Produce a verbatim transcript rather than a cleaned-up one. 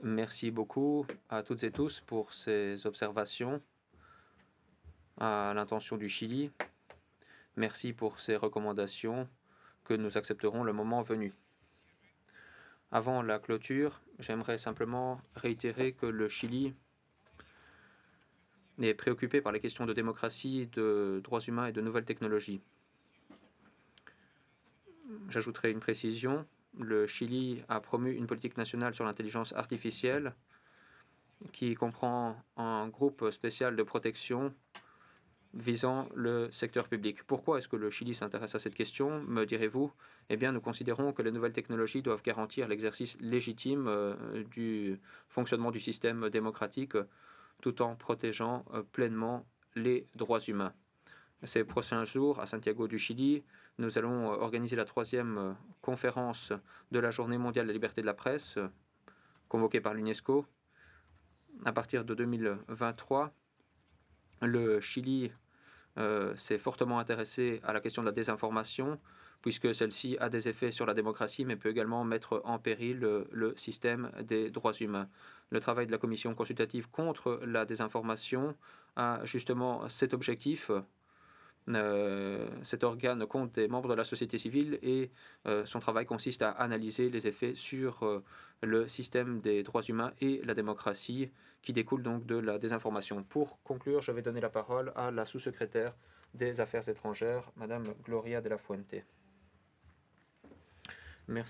Merci beaucoup à toutes et tous pour ces observations à l'intention du Chili. Merci pour ces recommandations que nous accepterons le moment venu. Avant la clôture, j'aimerais simplement réitérer que le Chili est préoccupé par les questions de démocratie, de droits humains et de nouvelles technologies. J'ajouterai une précision. Le Chili a promu une politique nationale sur l'intelligence artificielle qui comprend un groupe spécial de protection visant le secteur public. Pourquoi est-ce que le Chili s'intéresse à cette question, me direz-vous? Eh bien, nous considérons que les nouvelles technologies doivent garantir l'exercice légitime euh, du fonctionnement du système démocratique euh, tout en protégeant euh, pleinement les droits humains. Ces prochains jours, à Santiago du Chili, nous allons euh, organiser la troisième euh, conférence de la Journée mondiale de la liberté de la presse, euh, convoquée par l'UNESCO. À partir de deux mille vingt-trois, le Chili euh, s'est fortement intéressé à la question de la désinformation, puisque celle-ci a des effets sur la démocratie, mais peut également mettre en péril le, le système des droits humains. Le travail de la Commission consultative contre la désinformation a justement cet objectif. Euh, cet organe compte des membres de la société civile et euh, son travail consiste à analyser les effets sur euh, le système des droits humains et la démocratie qui découlent donc de la désinformation. Pour conclure, je vais donner la parole à la sous-secrétaire des Affaires étrangères, Madame Gloria de la Fuente.